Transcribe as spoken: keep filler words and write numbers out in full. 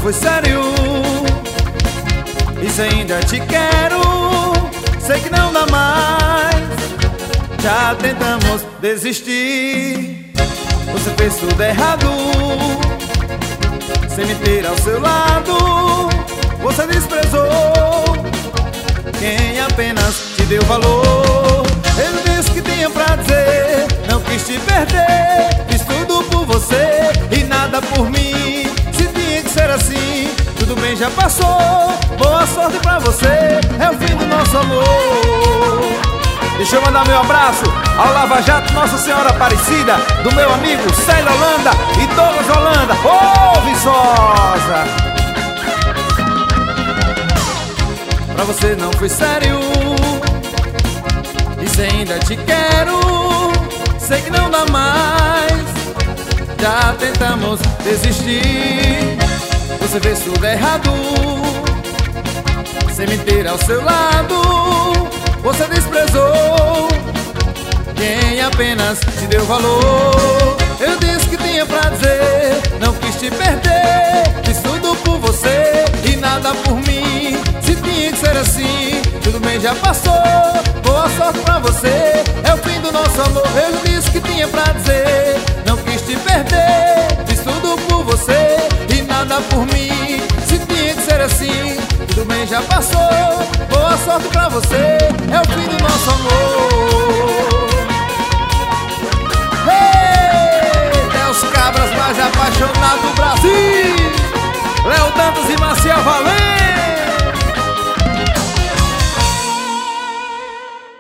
foi sério, e se ainda te quero, sei que não dá mais. Já tentamos desistir, você fez tudo errado. Sem me ter ao seu lado, você desprezou quem apenas te deu valor. Ele disse que tinha pra dizer, não quis te perder. Fiz tudo por você e nada por mim. Se tinha que ser assim, tudo bem, já passou. Boa sorte pra você, é o fim do nosso amor. Deixa eu mandar meu abraço ao Lava Jato Nossa Senhora Aparecida, do meu amigo Célio Holanda e Douglas Holanda. Ô, Viçosa! Pra você não foi sério, e se ainda te quero, sei que não dá mais. Já tentamos desistir, você fez tudo errado. Sem me ter ao seu lado, você desprezou quem apenas te deu valor. Eu disse que tinha pra dizer, não quis te perder. Fiz tudo por você e nada por mim. Se tinha que ser assim, tudo bem, já passou. Boa sorte pra você, é o fim do nosso amor. Eu disse que tinha pra dizer, não quis te perder. Fiz tudo por você e nada por mim. Se tinha que ser assim, tudo bem, já passou. Boa sorte pra você, é o fim do nosso amor. Ei, é os cabras mais apaixonados do Brasil, Léo Dantas e Marcelo.